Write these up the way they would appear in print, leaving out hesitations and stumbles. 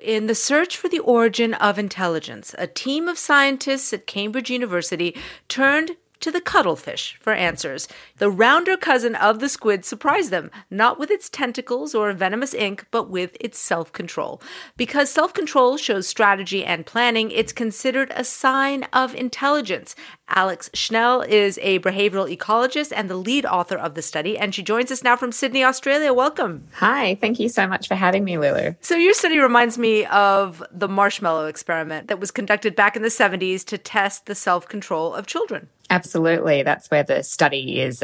In the search for the origin of intelligence, a team of scientists at Cambridge University turned to the cuttlefish for answers. The rounder cousin of the squid surprised them, not with its tentacles or venomous ink, but with its self-control. Because self-control shows strategy and planning, it's considered a sign of intelligence. Alex Schnell is a behavioral ecologist and the lead author of the study, and she joins us now from Sydney, Australia. Welcome. Hi, thank you so much for having me, Lulu. So your study reminds me of the marshmallow experiment that was conducted back in the 70s to test the self-control of children. Absolutely. That's where the study is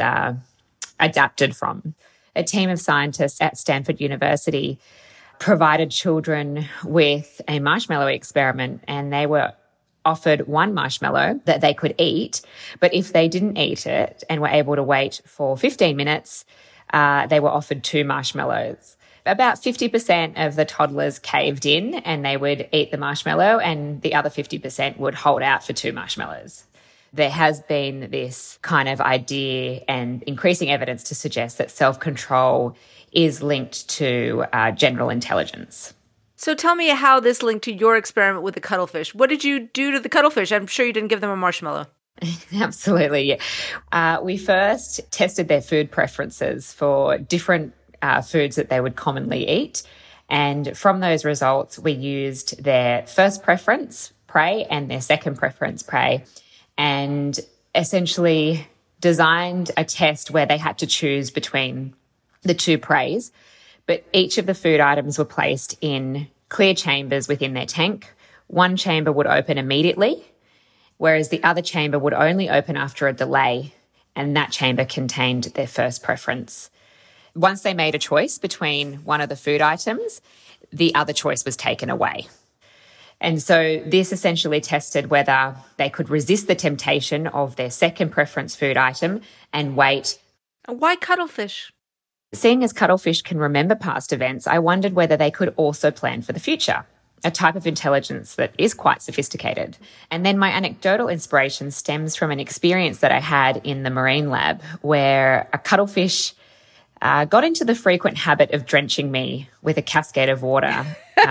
adapted from. A team of scientists at Stanford University provided children with a marshmallow experiment, and they were offered one marshmallow that they could eat. But if they didn't eat it and were able to wait for 15 minutes, they were offered two marshmallows. About 50% of the toddlers caved in and they would eat the marshmallow, and the other 50% would hold out for two marshmallows. There has been this kind of idea and increasing evidence to suggest that self-control is linked to general intelligence. So tell me how this linked to your experiment with the cuttlefish. What did you do to the cuttlefish? I'm sure you didn't give them a marshmallow. Absolutely, yeah. We first tested their food preferences for different foods that they would commonly eat. And from those results, we used their first preference, prey, and their second preference, prey, and essentially designed a test where they had to choose between the two preys. But each of the food items were placed in clear chambers within their tank. One chamber would open immediately, whereas the other chamber would only open after a delay, and that chamber contained their first preference. Once they made a choice between one of the food items, the other choice was taken away. And so this essentially tested whether they could resist the temptation of their second preference food item and wait. Why cuttlefish? Seeing as cuttlefish can remember past events, I wondered whether they could also plan for the future, a type of intelligence that is quite sophisticated. And then my anecdotal inspiration stems from an experience that I had in the marine lab where a cuttlefish got into the frequent habit of drenching me with a cascade of water.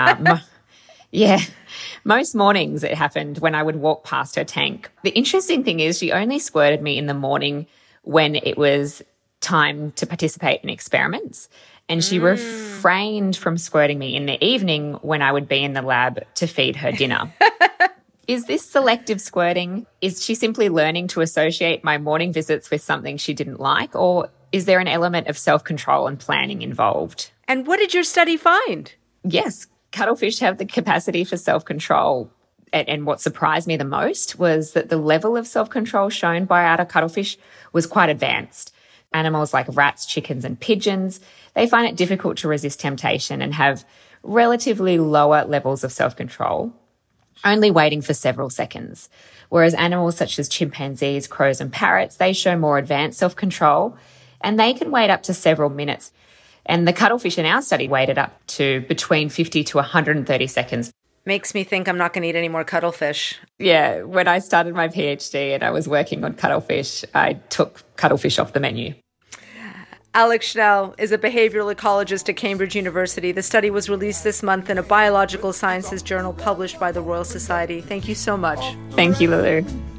Most mornings it happened when I would walk past her tank. The interesting thing is she only squirted me in the morning when it was time to participate in experiments. And she refrained from squirting me in the evening when I would be in the lab to feed her dinner. Is this selective squirting? Is she simply learning to associate my morning visits with something she didn't like? Or is there an element of self-control and planning involved? And what did your study find? Yes, cuttlefish have the capacity for self-control. And what surprised me the most was that the level of self-control shown by our cuttlefish was quite advanced. Animals like rats, chickens, and pigeons, they find it difficult to resist temptation and have relatively lower levels of self-control, only waiting for several seconds. Whereas animals such as chimpanzees, crows, and parrots, they show more advanced self-control, and they can wait up to several minutes. And the cuttlefish in our study waited up to between 50 to 130 seconds. Makes me think I'm not going to eat any more cuttlefish. Yeah, when I started my PhD and I was working on cuttlefish, I took cuttlefish off the menu. Alex Schnell is a behavioral ecologist at Cambridge University. The study was released this month in a biological sciences journal published by the Royal Society. Thank you so much. Thank you, Lulu.